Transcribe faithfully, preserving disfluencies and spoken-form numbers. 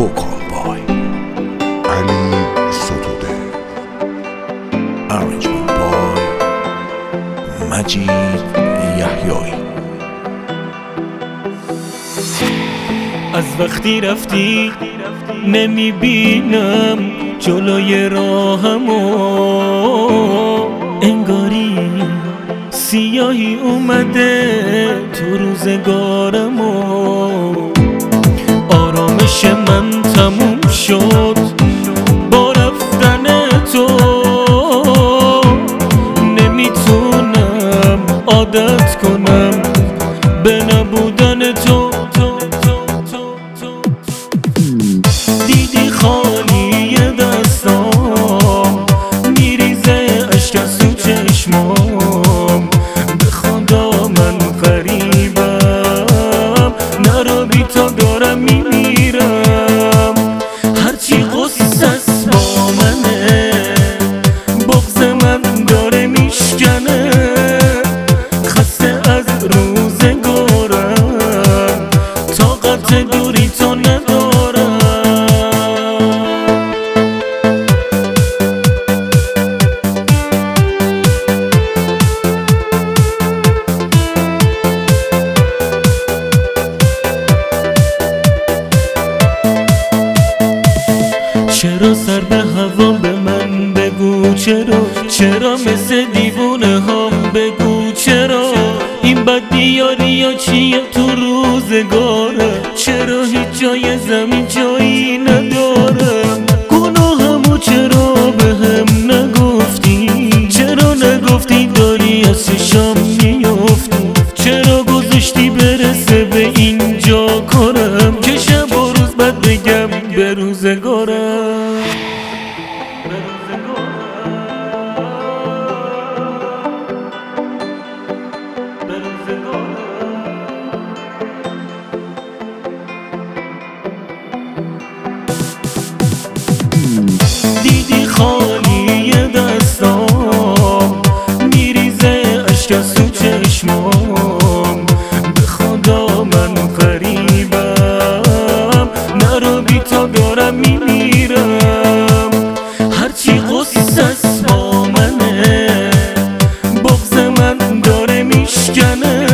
vocal by Ali Sotude, arrangement by مجید یحیایی. از وقتی رفتی نمیبینم جلوی راهمو، انگاری سیاهی اومده تو روزگارمو. آرامش من تموم شد با رفتن تو، نمیتونم عادت کنم به نبودن تو. دیدی خالی دستام میریزه اشک از تو چشمام، به خدا من غریبم، نرو بی تو دارم میمیرم. هرچی غصه است با منه، بغض من داره میشکنه، خسته از روزگارم، طاقت دوری تو ندارم. چرا سر به هوا به من بگو، چرا چرا مثل دیوونه هم بگو، چرا این بدبیاری یا چیه تو روزگاره، چرا هیچ جای زمین جایی نداره. گناهمو چرا به هم نگفتی، چرا نگفتی داری از چشام میافتی، چرا گذاشتی برسه به اینجا کارم که شب و روز بد بگم به روزگارم. دیدی خالی دستام میریزه اشک از تو چشمام، به خدا من غریبم، نرو بی تو دارم میمیرم. هرچی غصه است با منه، بغض من داره میشکنه،